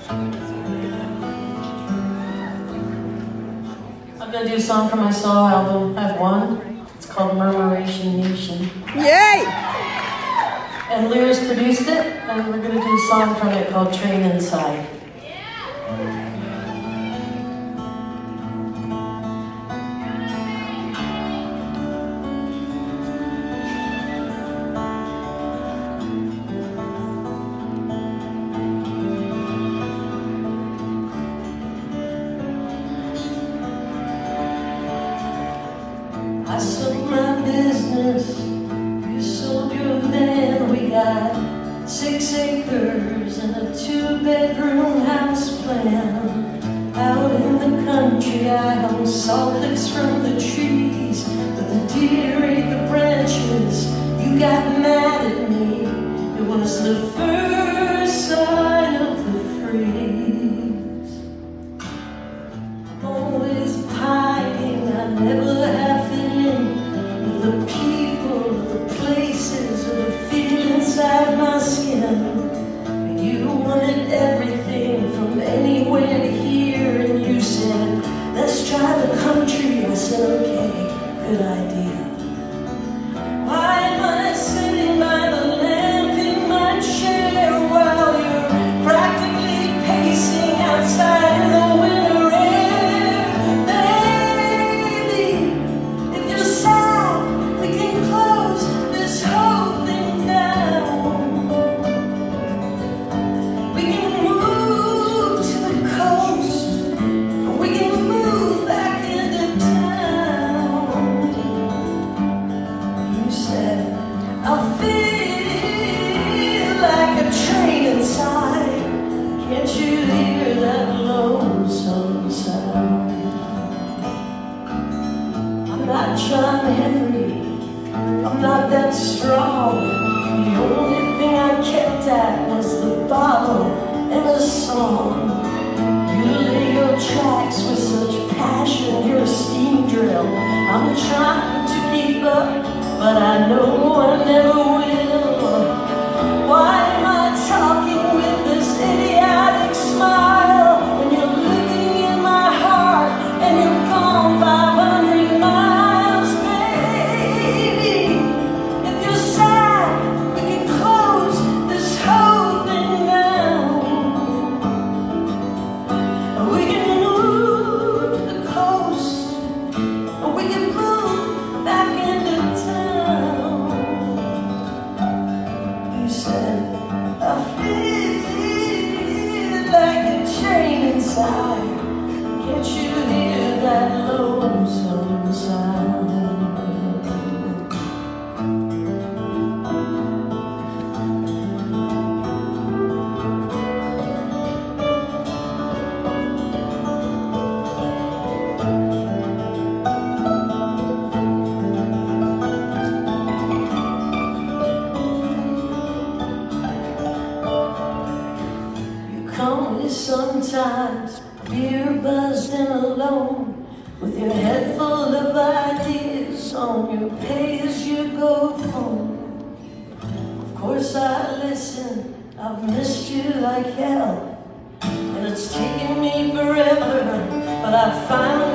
I'm gonna do a song from my solo album. I have one. It's called Murmuration Nation. Yay! And Lyris produced it, and we're gonna do a song from it called Train Inside. I sold my business, you sold your van. We got 6 acres and a 2-bedroom house plan. Out in the country I hung salt licks from the trees, but the deer ate the branches. You got mad at me. It was the first sign of the freeze. I'm always pining, I never have fit in with the people, the places, or the feel inside my skin. You wanted everything from anywhere to here, and you said, let's try the country. I said, okay, good idea. Why am I sitting by the lamp in my chair while you're practically pacing outside in the winter air? Baby, if you're sad, we can close this whole thing down. We can move to the coast, or we can move back into town. You said, I feel like a train inside. Can't you hear that lonesome sound? I'm not John Henry, I'm not that strong. The only thing I kept at was the bottle and a song. You lay your tracks with such passion, you're a steam drill. I'm trying to keep up, but I know I never will. Why am I talking with this idiotic smile when you're living in my heart and you're gone 500 miles, baby? If you're sad, we can close this whole thing down. We can move to the coast, or we can move back into town. You said, I feel like a train inside. Can't you hear that lonesome sound? Come with sometimes, beer buzzed and alone, with your head full of ideas on your pay-as-you-go phone. Of course I listen, I've missed you like hell, and it's taken me forever, but I finally